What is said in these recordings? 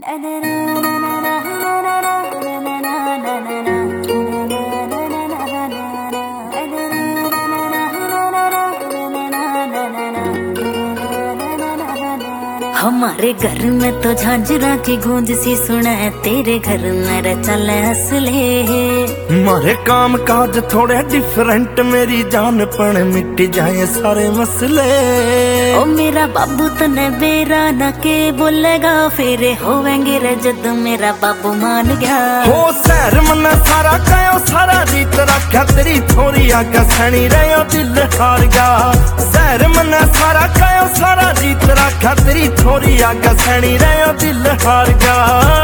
हमारे घर में तो झांझरा की गूंज सी सुना है, तेरे घर में चल हंसले। मारे काम काज थोड़े डिफरेंट, मेरी जान पण मिट जाए सारे मसले। ओ मेरा बाबू तने बेरा न के बोलेगा, फेरे होवेंगे रे जद मेरा बाबू मान गया। हो सैर मना सारा कयो सारा जीत रखा, तेरी थोड़ी आगे सनी रहो दिल हार गया। सैर मना सारा कयो सारा जीत रखा, तेरी थोड़ी आगे सनी रहो दिल हार गया।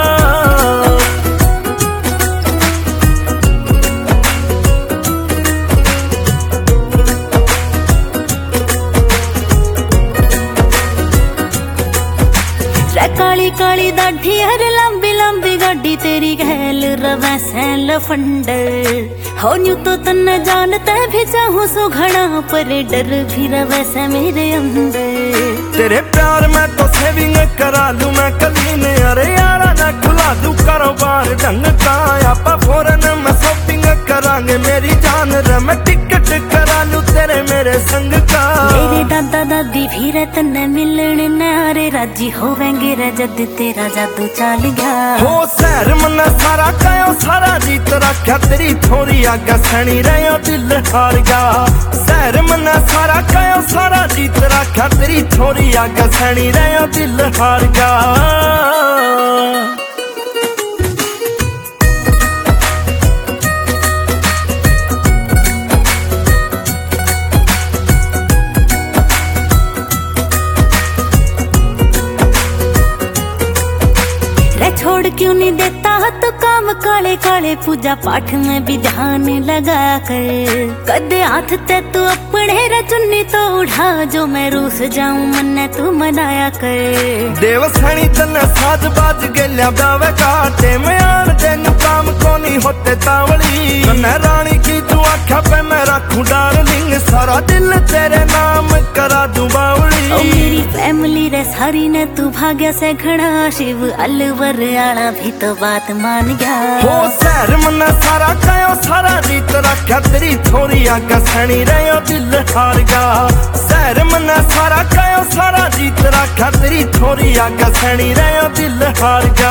काली काली दाढ़ी हर लंबी लंबी गाड़ी, तेरी गहल रवा सैल फंडर हो न्यू तो तन जानते भी चाहूं सो घना, पर डर भी रवा से मेरे अंदर। तेरे प्यार में तो सेविंग करा लूं मैं कलीन, अरे यारा ना खुला दूं कारोबार ढंग का। आपा फौरन में शॉपिंग करांगे मेरी जान रे, मैं टिकट करा लूं तेरे मेरे संग का। मेरे दादा दादी भी रतन मिलने नारे, राजी होवेंगे रे जद तेरा जादू चल गया। हो सैर मना सारा कयो सारा जीत रखा, तेरी थोड़ी आगे सनी रहो दिल हार गया। सैर मना सारा कयो सारा जीत रखा, तेरी थोड़ी आगे सनी रहो दिल हार गया। छोड़ क्यों नहीं देता तो काम काले काले, पूजा पाठ में भी ध्यान लगा कर। कदे हाथ ते तू अपने रे चुन्नी तो उठा, जो मैं रूस जाऊं मन तू मनाया कर। देव सनी तने साज बाज गेल्या दावे काटे, में आन दिन काम को नहीं होते तावली। तने रानी की तू आख्या पे मैं रखूं डार्लिंग, सारा दिल तेरे नाम करा दूं बावली। ओ मेरी फैमिली रे सारी ने तू भाग्य से घड़ा, शिव अलवर आला भी तो बात मान गया। हो सैर मना सारा कयो सारा जीत रखा, तेरी थोड़ी आगे सनी रहो दिल हार गया। सैर मना सारा कयो सारा जीत रखा, तेरी थोड़ी आगे सनी रहो दिल हार गया।